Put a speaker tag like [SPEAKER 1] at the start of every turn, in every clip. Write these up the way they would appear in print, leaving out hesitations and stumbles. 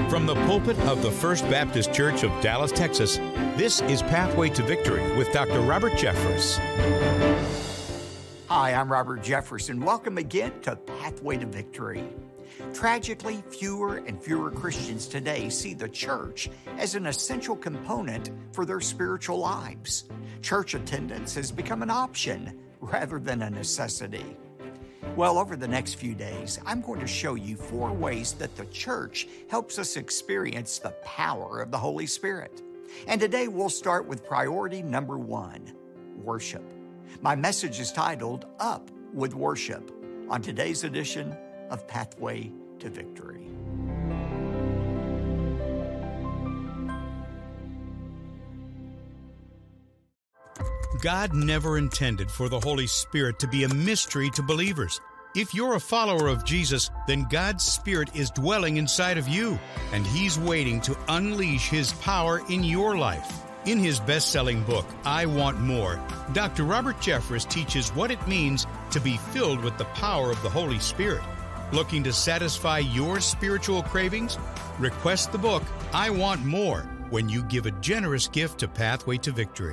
[SPEAKER 1] From the pulpit of the First Baptist Church of Dallas, Texas, this is Pathway to Victory with Dr. Robert Jeffress.
[SPEAKER 2] Hi, I'm Robert Jeffress, and welcome again to Pathway to Victory. Tragically, fewer and fewer Christians today see the church as an essential component for their spiritual lives. Church attendance has become an option rather than a necessity. Well, over the next few days, I'm going to show you 4 ways that the church helps us experience the power of the Holy Spirit. And today we'll start with priority number 1, worship. My message is titled, Up with Worship, on today's edition of Pathway to Victory.
[SPEAKER 1] God never intended for the Holy Spirit to be a mystery to believers. If you're a follower of Jesus, then God's Spirit is dwelling inside of you, and He's waiting to unleash His power in your life. In his best-selling book, I Want More, Dr. Robert Jeffress teaches what it means to be filled with the power of the Holy Spirit. Looking to satisfy your spiritual cravings? Request the book, I Want More, when you give a generous gift to Pathway to Victory.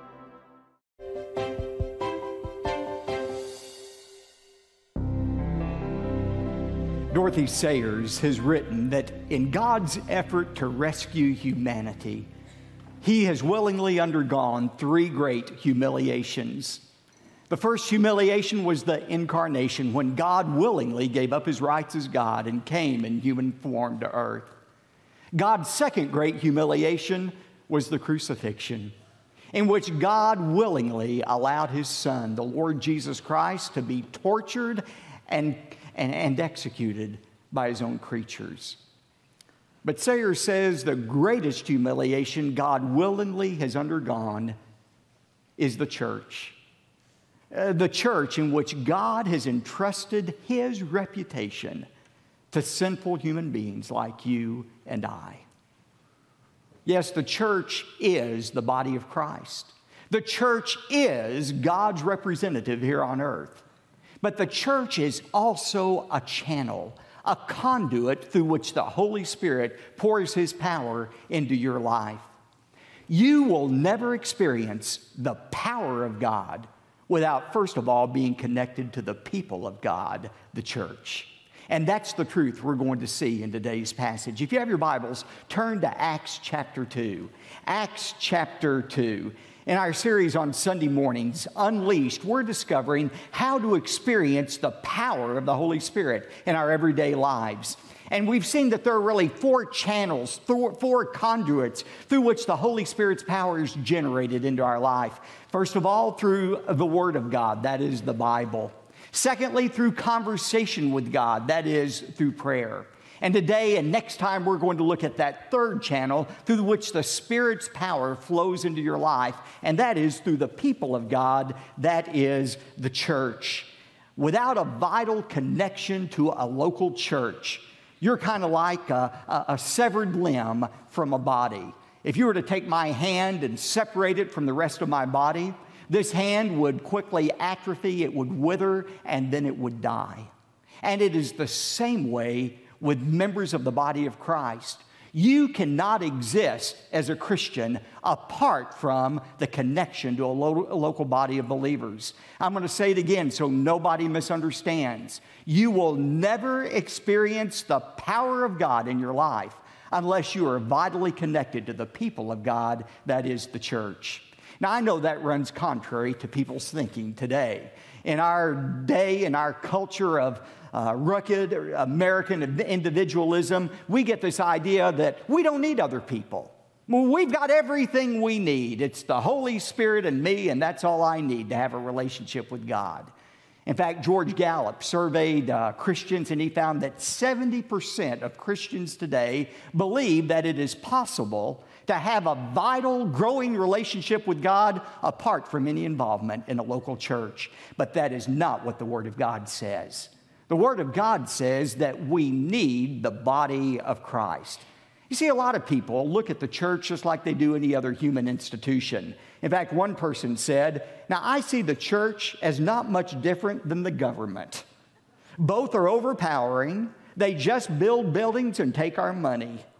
[SPEAKER 2] Dorothy Sayers has written that in God's effort to rescue humanity, He has willingly undergone 3 great humiliations. The first humiliation was the incarnation, when God willingly gave up His rights as God and came in human form to earth. God's second great humiliation was the crucifixion, in which God willingly allowed His Son, the Lord Jesus Christ, to be tortured and executed by His own creatures. But Sayers says the greatest humiliation God willingly has undergone is the church. The church in which God has entrusted His reputation to sinful human beings like you and I. Yes, the church is the body of Christ. The church is God's representative here on earth. But the church is also a channel, a conduit through which the Holy Spirit pours His power into your life. You will never experience the power of God without, first of all, being connected to the people of God, the church. And that's the truth we're going to see in today's passage. If you have your Bibles, turn to Acts chapter 2. Acts chapter 2. In our series on Sunday mornings, Unleashed, we're discovering how to experience the power of the Holy Spirit in our everyday lives. And we've seen that there are really 4 channels, 4 conduits through which the Holy Spirit's power is generated into our life. First of all, through the Word of God, that is the Bible. Secondly, through conversation with God, that is through prayer. And today and next time, we're going to look at that third channel through which the Spirit's power flows into your life, and that is through the people of God, that is the church. Without a vital connection to a local church, you're kind of like a severed limb from a body. If you were to take my hand and separate it from the rest of my body, this hand would quickly atrophy, it would wither, and then it would die. And it is the same way with members of the body of Christ. You cannot exist as a Christian apart from the connection to a local body of believers. I'm going to say it again so nobody misunderstands. You will never experience the power of God in your life unless you are vitally connected to the people of God, that is the church. Now, I know that runs contrary to people's thinking today. In our day, in our culture of rugged American individualism, we get this idea that we don't need other people. Well, we've got everything we need. It's the Holy Spirit and me, and that's all I need to have a relationship with God. In fact, George Gallup surveyed Christians, and he found that 70% of Christians today believe that it is possible to have a vital, growing relationship with God apart from any involvement in a local church. But that is not what the Word of God says. The Word of God says that we need the body of Christ. You see, a lot of people look at the church just like they do any other human institution. In fact, one person said, "Now I see the church as not much different than the government. Both are overpowering. They just build buildings and take our money."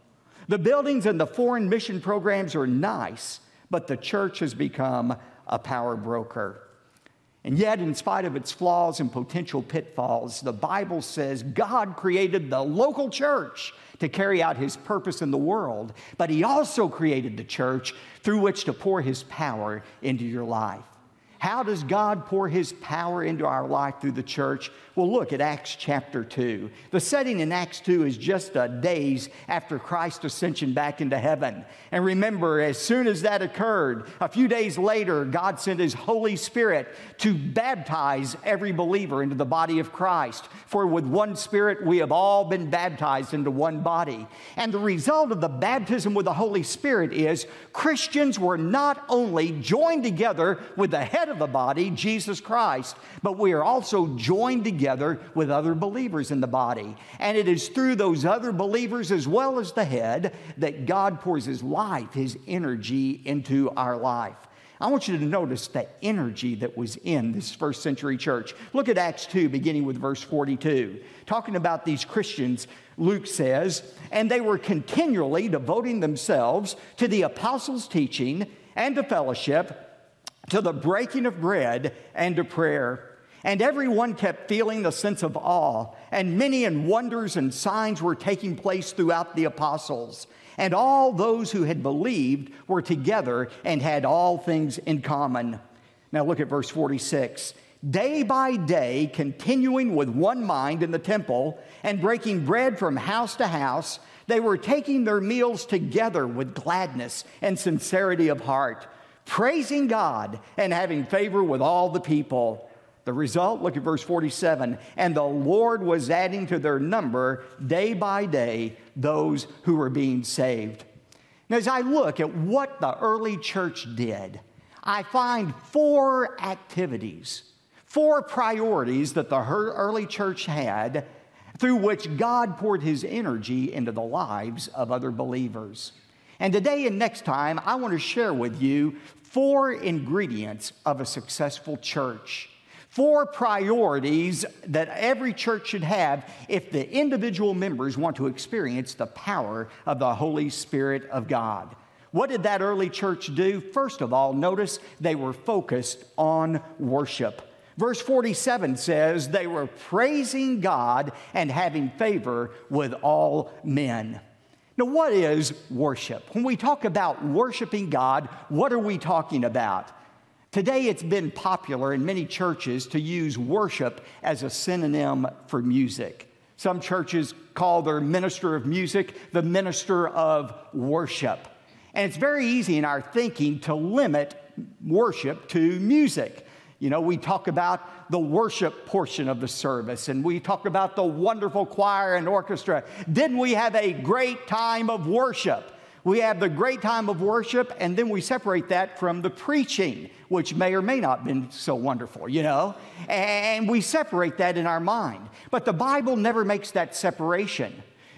[SPEAKER 2] The buildings and the foreign mission programs are nice, but the church has become a power broker. And yet, in spite of its flaws and potential pitfalls, the Bible says God created the local church to carry out His purpose in the world, but He also created the church through which to pour His power into your life. How does God pour His power into our life through the church? Well, look at Acts chapter 2. The setting in Acts 2 is just days after Christ's ascension back into heaven. And remember, as soon as that occurred, a few days later, God sent His Holy Spirit to baptize every believer into the body of Christ. For with one Spirit, we have all been baptized into one body. And the result of the baptism with the Holy Spirit is Christians were not only joined together with the head of the body, Jesus Christ, but we are also joined together with other believers in the body. And it is through those other believers as well as the head that God pours His life, His energy into our life. I want you to notice the energy that was in this first century church. Look at Acts 2, beginning with verse 42. Talking about these Christians, Luke says, "And they were continually devoting themselves to the apostles' teaching and to fellowship, to the breaking of bread and to prayer. And everyone kept feeling the sense of awe, and many wonders and signs were taking place throughout the apostles. And all those who had believed were together and had all things in common." Now look at verse 46. "Day by day, continuing with one mind in the temple and breaking bread from house to house, they were taking their meals together with gladness and sincerity of heart, praising God and having favor with all the people." The result, look at verse 47. "And the Lord was adding to their number day by day those who were being saved." Now, as I look at what the early church did, I find 4 activities, 4 priorities that the early church had through which God poured His energy into the lives of other believers. And today and next time, I want to share with you 4 ingredients of a successful church. 4 priorities that every church should have if the individual members want to experience the power of the Holy Spirit of God. What did that early church do? First of all, notice they were focused on worship. Verse 47 says they were praising God and having favor with all men. Now, what is worship? When we talk about worshiping God, what are we talking about? Today, it's been popular in many churches to use worship as a synonym for music. Some churches call their minister of music the minister of worship. And it's very easy in our thinking to limit worship to music. You know, we talk about the worship portion of the service, and we talk about the wonderful choir and orchestra. Didn't we have a great time of worship? We have the great time of worship, and then we separate that from the preaching, which may or may not have been so wonderful, you know? And we separate that in our mind. But the Bible never makes that separation.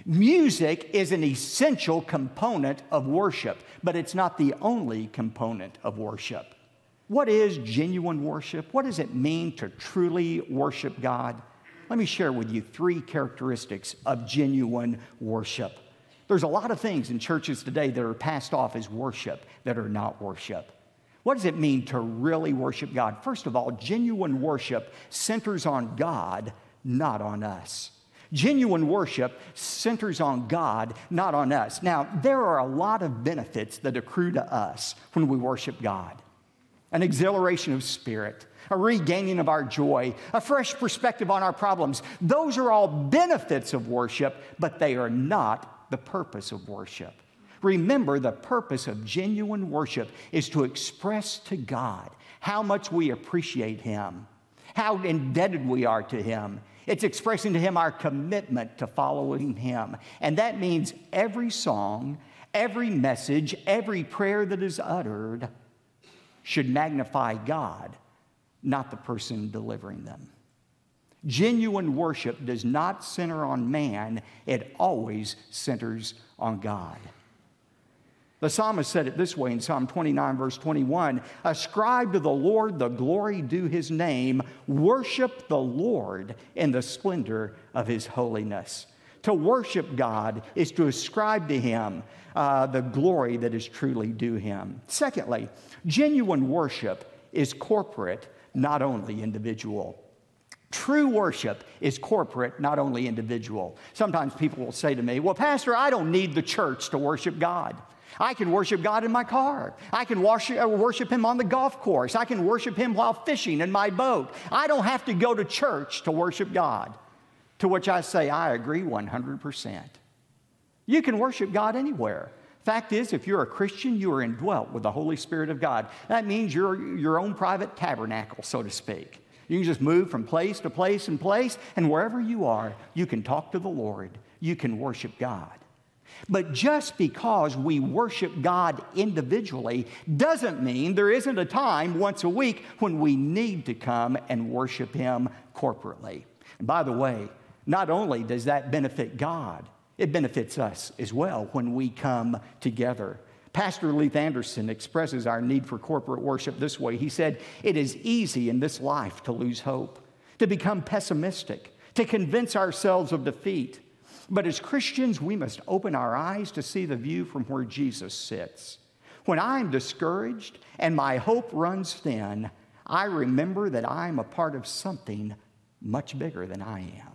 [SPEAKER 2] Music is an essential component of worship, but it's not the only component of worship. What is genuine worship? What does it mean to truly worship God? Let me share with you 3 characteristics of genuine worship. There's a lot of things in churches today that are passed off as worship that are not worship. What does it mean to really worship God? First of all, genuine worship centers on God, not on us. Genuine worship centers on God, not on us. Now, there are a lot of benefits that accrue to us when we worship God. An exhilaration of spirit, a regaining of our joy, a fresh perspective on our problems. Those are all benefits of worship, but they are not the purpose of worship. Remember, the purpose of genuine worship is to express to God how much we appreciate Him, how indebted we are to Him. It's expressing to Him our commitment to following Him. And that means every song, every message, every prayer that is uttered should magnify God, not the person delivering them. Genuine worship does not center on man. It always centers on God. The psalmist said it this way in Psalm 29, verse 21, "Ascribe to the Lord the glory due His name. Worship the Lord in the splendor of His holiness." To worship God is to ascribe to Him the glory that is truly due Him. Secondly, genuine worship is corporate, not only individual. True worship is corporate, not only individual. Sometimes people will say to me, well, Pastor, I don't need the church to worship God. I can worship God in my car. I can worship Him on the golf course. I can worship Him while fishing in my boat. I don't have to go to church to worship God. To which I say, I agree 100%. You can worship God anywhere. Fact is, if you're a Christian, you are indwelt with the Holy Spirit of God. That means you're your own private tabernacle, so to speak. You can just move from place to place and place, and wherever you are, you can talk to the Lord. You can worship God. But just because we worship God individually doesn't mean there isn't a time once a week when we need to come and worship Him corporately. And by the way, not only does that benefit God, it benefits us as well when we come together. Pastor Leith Anderson expresses our need for corporate worship this way. He said, it is easy in this life to lose hope, to become pessimistic, to convince ourselves of defeat. But as Christians, we must open our eyes to see the view from where Jesus sits. When I'm discouraged and my hope runs thin, I remember that I'm a part of something much bigger than I am.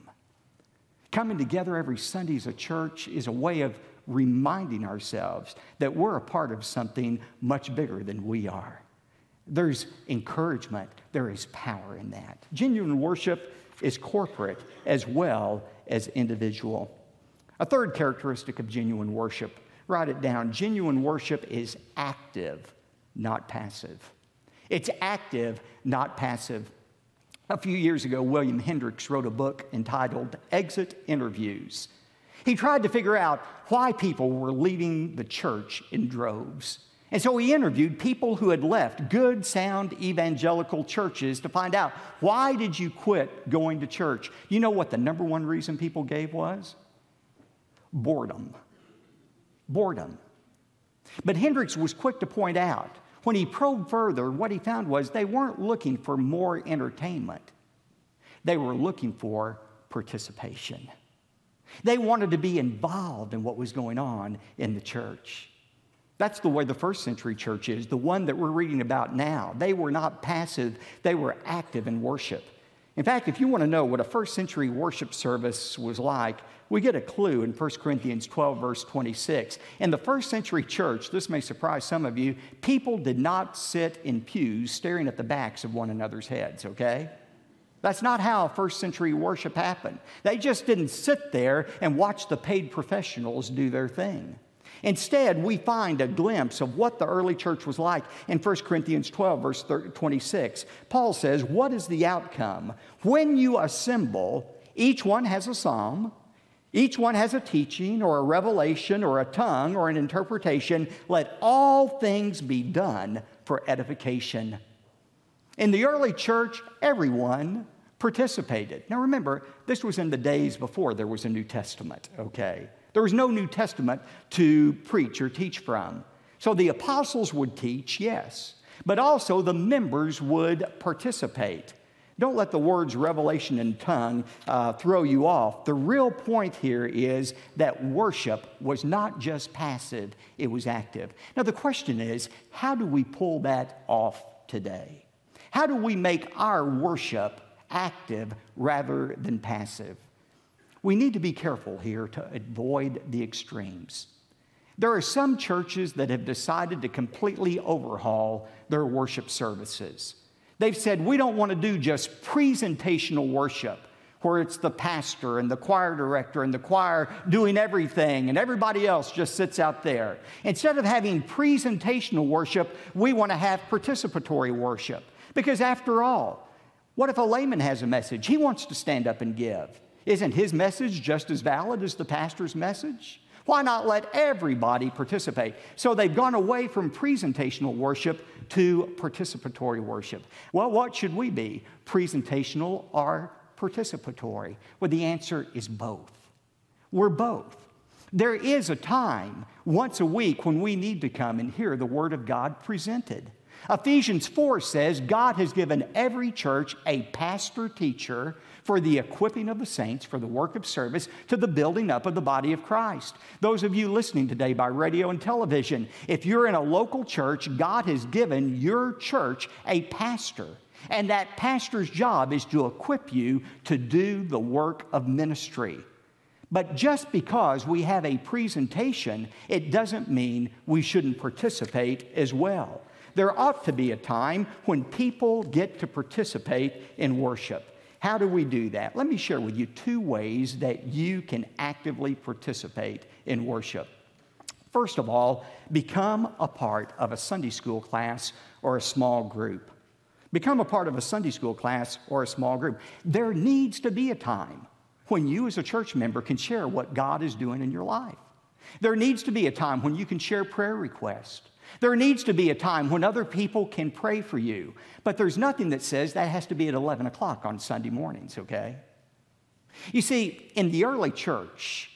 [SPEAKER 2] Coming together every Sunday as a church is a way of reminding ourselves that we're a part of something much bigger than we are. There's encouragement. There is power in that. Genuine worship is corporate as well as individual. A third characteristic of genuine worship, write it down. Genuine worship is active, not passive. It's active, not passive. A few years ago, William Hendricks wrote a book entitled Exit Interviews. He tried to figure out why people were leaving the church in droves. And so he interviewed people who had left good, sound evangelical churches to find out, why did you quit going to church? You know what the number one reason people gave was? Boredom. Boredom. But Hendricks was quick to point out, when he probed further, what he found was they weren't looking for more entertainment. They were looking for participation. They wanted to be involved in what was going on in the church. That's the way the first century church is, the one that we're reading about now. They were not passive, they were active in worship. In fact, if you want to know what a first century worship service was like, we get a clue in 1 Corinthians 12, verse 26. In the first century church, this may surprise some of you, people did not sit in pews staring at the backs of one another's heads, okay? That's not how first century worship happened. They just didn't sit there and watch the paid professionals do their thing. Instead, we find a glimpse of what the early church was like in 1 Corinthians 12, verse 26. Paul says, what is the outcome? When you assemble, each one has a psalm, each one has a teaching or a revelation or a tongue or an interpretation. Let all things be done for edification. In the early church, everyone participated. Now remember, this was in the days before there was a New Testament, okay? There was no New Testament to preach or teach from. So the apostles would teach, yes, but also the members would participate. Don't let the words revelation and tongue throw you off. The real point here is that worship was not just passive, it was active. Now the question is, how do we pull that off today? How do we make our worship active rather than passive? We need to be careful here to avoid the extremes. There are some churches that have decided to completely overhaul their worship services. They've said, we don't want to do just presentational worship, where it's the pastor and the choir director and the choir doing everything and everybody else just sits out there. Instead of having presentational worship, we want to have participatory worship. Because after all, what if a layman has a message? He wants to stand up and give. Isn't his message just as valid as the pastor's message? Why not let everybody participate? So they've gone away from presentational worship to participatory worship. Well, what should we be? Presentational or participatory? Well, the answer is both. We're both. There is a time once a week when we need to come and hear the Word of God presented. Ephesians 4 says God has given every church a pastor-teacher for the equipping of the saints for the work of service to the building up of the body of Christ. Those of you listening today by radio and television, if you're in a local church, God has given your church a pastor. And that pastor's job is to equip you to do the work of ministry. But just because we have a presentation, it doesn't mean we shouldn't participate as well. There ought to be a time when people get to participate in worship. How do we do that? Let me share with you 2 ways that you can actively participate in worship. First of all, become a part of a Sunday school class or a small group. Become a part of a Sunday school class or a small group. There needs to be a time when you as a church member can share what God is doing in your life. There needs to be a time when you can share prayer requests. There needs to be a time when other people can pray for you. But there's nothing that says that has to be at 11 o'clock on Sunday mornings, okay? You see, in the early church,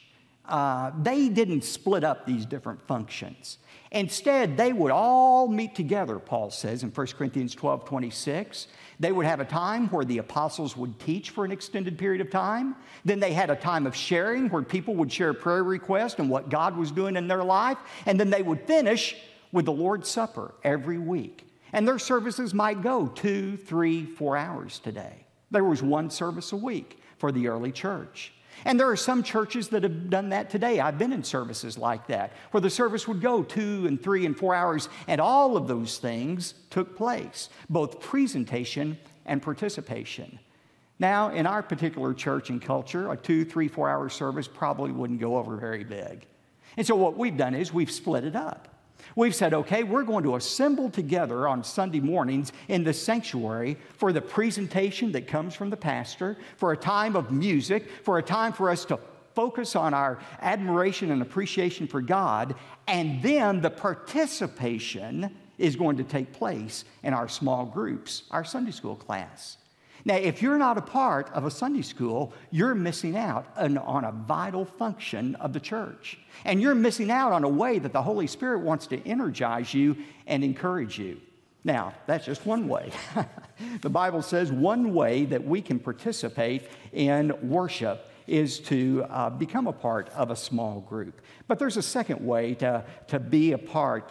[SPEAKER 2] they didn't split up these different functions. Instead, they would all meet together, Paul says in 1 Corinthians 12:26. They would have a time where the apostles would teach for an extended period of time. Then they had a time of sharing where people would share prayer requests and what God was doing in their life. And then they would finish with the Lord's Supper every week. And their services might go 2, 3, 4 hours today. There was one service a week for the early church. And there are some churches that have done that today. I've been in services like that, where the service would go 2 and 3 and 4 hours, and all of those things took place, both presentation and participation. Now, in our particular church and culture, a 2, 3, 4 hour service probably wouldn't go over very big. And so what we've done is we've split it up. We've said, okay, we're going to assemble together on Sunday mornings in the sanctuary for the presentation that comes from the pastor, for a time of music, for a time for us to focus on our admiration and appreciation for God, and then the participation is going to take place in our small groups, our Sunday school class. Now, if you're not a part of a Sunday school, you're missing out on a vital function of the church. And you're missing out on a way that the Holy Spirit wants to energize you and encourage you. Now, that's just one way. The Bible says one way that we can participate in worship is to become a part of a small group. But there's a second way to be a part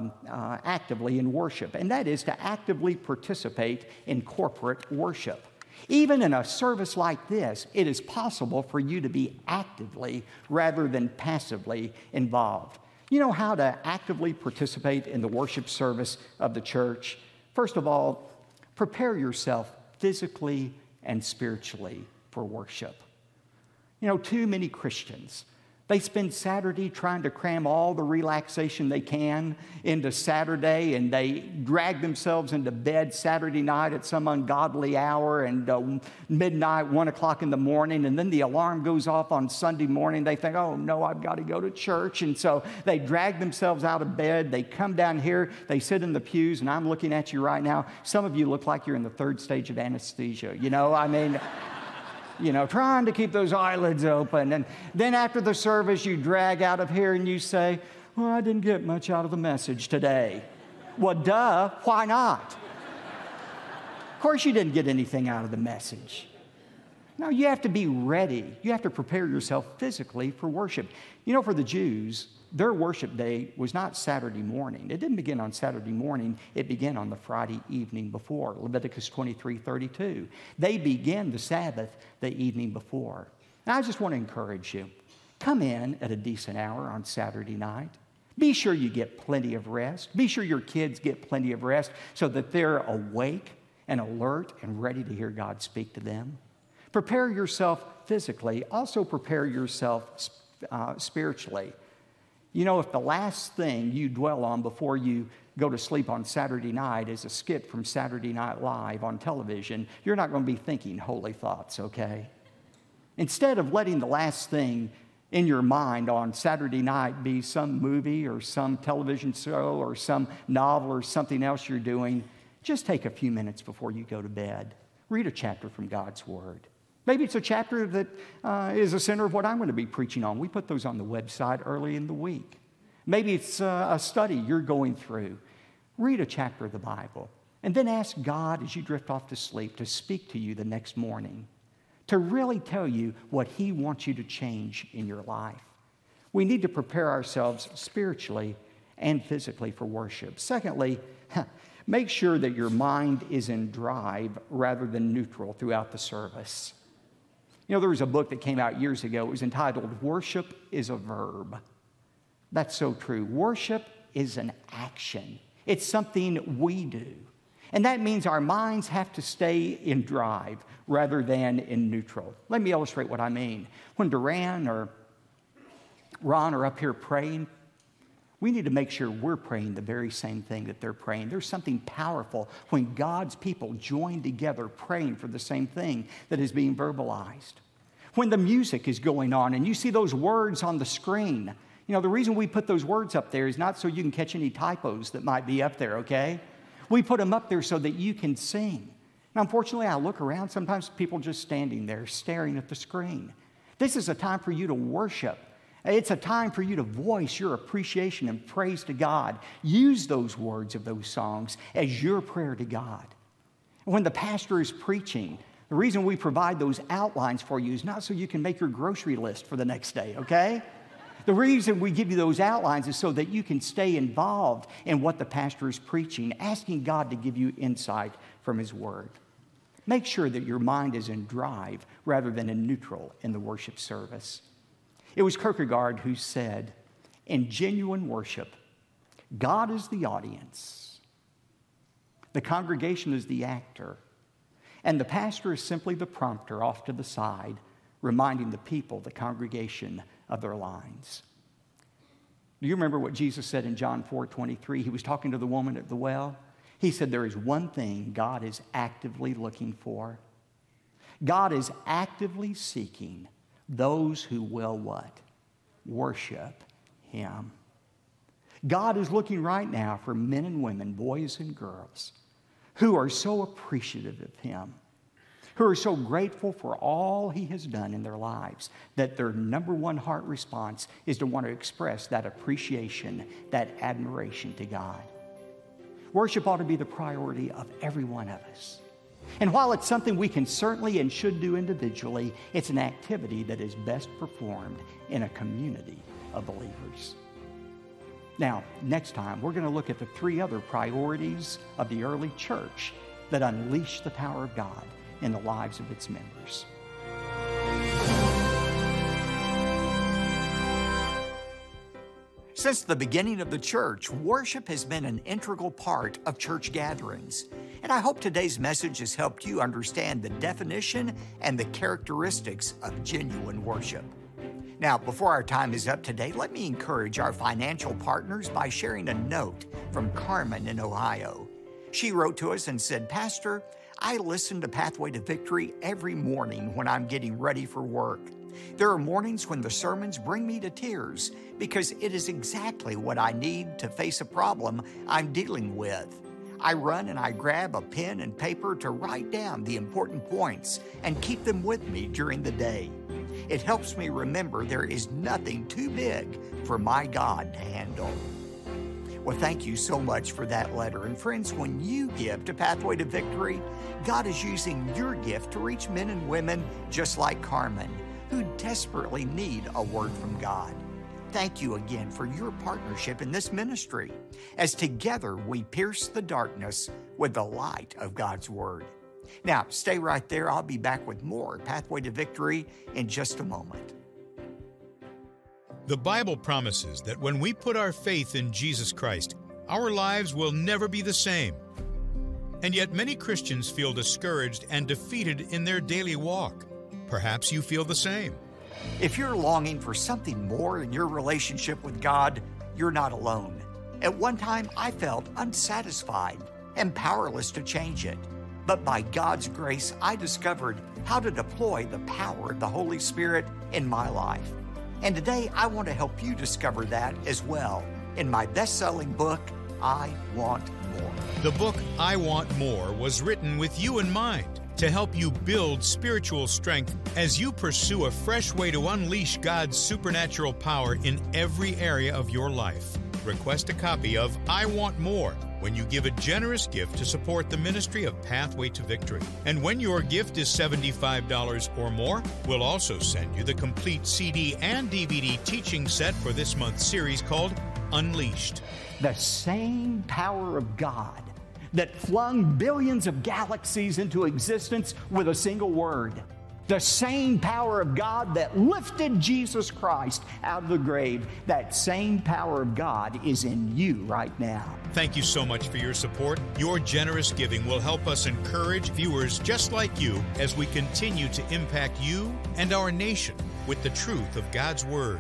[SPEAKER 2] actively in worship, and that is to actively participate in corporate worship. Even in a service like this, it is possible for you to be actively rather than passively involved. You know how to actively participate in the worship service of the church? First of all, prepare yourself physically and spiritually for worship. You know, too many Christians, they spend Saturday trying to cram all the relaxation they can into Saturday, and they drag themselves into bed Saturday night at some ungodly hour and midnight, 1 o'clock in the morning, and then the alarm goes off on Sunday morning. They think, oh no, I've got to go to church. And so they drag themselves out of bed. They come down here, they sit in the pews, and I'm looking at you right now. Some of you look like you're in the 3rd stage of anesthesia. Trying to keep those eyelids open. And then after the service, you drag out of here and you say, well, I didn't get much out of the message today. Well, duh, why not? Of course you didn't get anything out of the message. No, you have to be ready. You have to prepare yourself physically for worship. You know, for the Jews, their worship day was not Saturday morning. It didn't begin on Saturday morning. It began on the Friday evening before, Leviticus 23:32. They began the Sabbath the evening before. And I just want to encourage you, come in at a decent hour on Saturday night. Be sure you get plenty of rest. Be sure your kids get plenty of rest so that they're awake and alert and ready to hear God speak to them. Prepare yourself physically. Also prepare yourself spiritually. You know, if the last thing you dwell on before you go to sleep on Saturday night is a skit from Saturday Night Live on television, you're not going to be thinking holy thoughts, okay? Instead of letting the last thing in your mind on Saturday night be some movie or some television show or some novel or something else you're doing, just take a few minutes before you go to bed. Read a chapter from God's Word. Maybe it's a chapter that is the center of what I'm going to be preaching on. We put those on the website early in the week. Maybe it's a study you're going through. read a chapter of the Bible, and then ask God as you drift off to sleep to speak to you the next morning, to really tell you what He wants you to change in your life. We need to prepare ourselves spiritually and physically for worship. Secondly, make sure that your mind is in drive rather than neutral throughout the service. You know, there was a book that came out years ago. It was entitled, Worship is a Verb. That's so true. Worship is an action. It's something we do. And that means our minds have to stay in drive rather than in neutral. Let me illustrate what I mean. When Duran or Ron are up here praying, we need to make sure we're praying the very same thing that they're praying. There's something powerful when God's people join together praying for the same thing that is being verbalized. When the music is going on and you see those words on the screen, you know, the reason we put those words up there is not so you can catch any typos that might be up there, okay? We put them up there so that you can sing. Now, unfortunately, I look around, sometimes people just standing there staring at the screen. This is a time for you to worship. It's a time for you to voice your appreciation and praise to God. Use those words of those songs as your prayer to God. When the pastor is preaching, the reason we provide those outlines for you is not so you can make your grocery list for the next day, okay? The reason we give you those outlines is so that you can stay involved in what the pastor is preaching, asking God to give you insight from His Word. Make sure that your mind is in drive rather than in neutral in the worship service. It was Kierkegaard who said, in genuine worship, God is the audience, the congregation is the actor, and the pastor is simply the prompter off to the side, reminding the people, the congregation, of their lines. Do you remember what Jesus said in John 4:23? He was talking to the woman at the well. He said, there is one thing God is actively looking for. God is actively seeking those who will what? Worship Him. God is looking right now for men and women, boys and girls, who are so appreciative of Him, who are so grateful for all He has done in their lives, that their number one heart response is to want to express that appreciation, that admiration to God. Worship ought to be the priority of every one of us. And while it's something we can certainly and should do individually, it's an activity that is best performed in a community of believers. Now, next time, we're going to look at the three other priorities of the early church that unleashed the power of God in the lives of its members.
[SPEAKER 3] Since the beginning of the church, worship has been an integral part of church gatherings. And I hope today's message has helped you understand the definition and the characteristics of genuine worship. Now, before our time is up today, let me encourage our financial partners by sharing a note from Carmen in Ohio. She wrote to us and said, Pastor, I listen to Pathway to Victory every morning when I'm getting ready for work. There are mornings when the sermons bring me to tears because it is exactly what I need to face a problem I'm dealing with. I run and I grab a pen and paper to write down the important points and keep them with me during the day. It helps me remember there is nothing too big for my God to handle. Well, thank you so much for that letter. And friends, when you give to Pathway to Victory, God is using your gift to reach men and women just like Carmen, who desperately need a word from God. Thank you again for your partnership in this ministry, as together we pierce the darkness with the light of God's Word. Now, stay right there. I'll be back with more Pathway to Victory in just a moment.
[SPEAKER 1] The Bible promises that when we put our faith in Jesus Christ, our lives will never be the same. And yet many Christians feel discouraged and defeated in their daily walk. Perhaps you feel the same.
[SPEAKER 3] If you're longing for something more in your relationship with God, you're not alone. At one time, I felt unsatisfied and powerless to change it. But by God's grace, I discovered how to deploy the power of the Holy Spirit in my life. And today, I want to help you discover that as well in my best-selling book, I Want More.
[SPEAKER 1] The book, I Want More, was written with you in mind to help you build spiritual strength as you pursue a fresh way to unleash God's supernatural power in every area of your life. Request a copy of I Want More when you give a generous gift to support the ministry of Pathway to Victory. And when your gift is $75 or more, we'll also send you the complete CD and DVD teaching set for this month's series called Unleashed.
[SPEAKER 2] The same power of God that flung billions of galaxies into existence with a single word. The same power of God that lifted Jesus Christ out of the grave, that same power of God is in you right now.
[SPEAKER 1] Thank you so much for your support. Your generous giving will help us encourage viewers just like you as we continue to impact you and our nation with the truth of God's Word.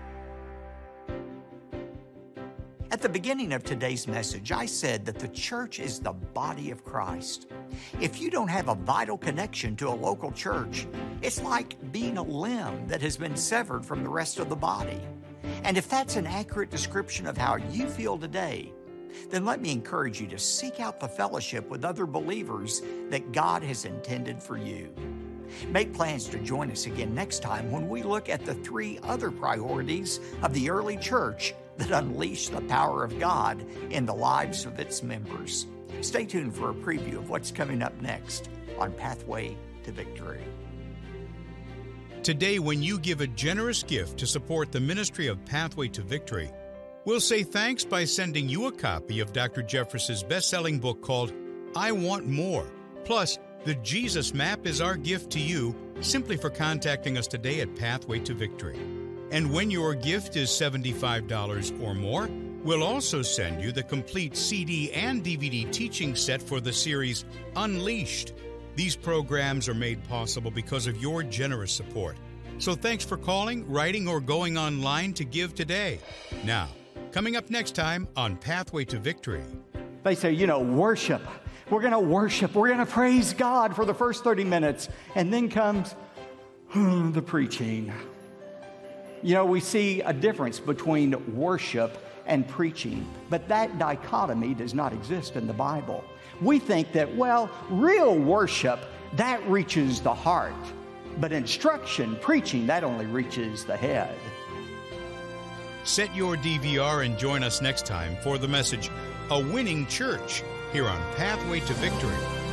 [SPEAKER 3] At the beginning of today's message, I said that the church is the body of Christ. If you don't have a vital connection to a local church, it's like being a limb that has been severed from the rest of the body. And if that's an accurate description of how you feel today, then let me encourage you to seek out the fellowship with other believers that God has intended for you. Make plans to join us again next time when we look at the 3 other priorities of the early church that unleashed the power of God in the lives of its members. Stay tuned for a preview of what's coming up next on Pathway to Victory.
[SPEAKER 1] Today, when you give a generous gift to support the ministry of Pathway to Victory, we'll say thanks by sending you a copy of Dr. Jeffress's best-selling book called I Want More. Plus, the Jesus Map is our gift to you simply for contacting us today at Pathway to Victory. And when your gift is $75 or more, we'll also send you the complete CD and DVD teaching set for the series Unleashed. These programs are made possible because of your generous support. So thanks for calling, writing, or going online to give today. Now, coming up next time on Pathway to Victory.
[SPEAKER 2] They say, worship. We're going to worship. We're going to praise God for the first 30 minutes. And then comes the preaching. We see a difference between worship and preaching, but that dichotomy does not exist in the Bible. We think that, real worship, that reaches the heart, but instruction, preaching, that only reaches the head.
[SPEAKER 1] Set your DVR and join us next time for the message, A Winning Church, here on Pathway to Victory.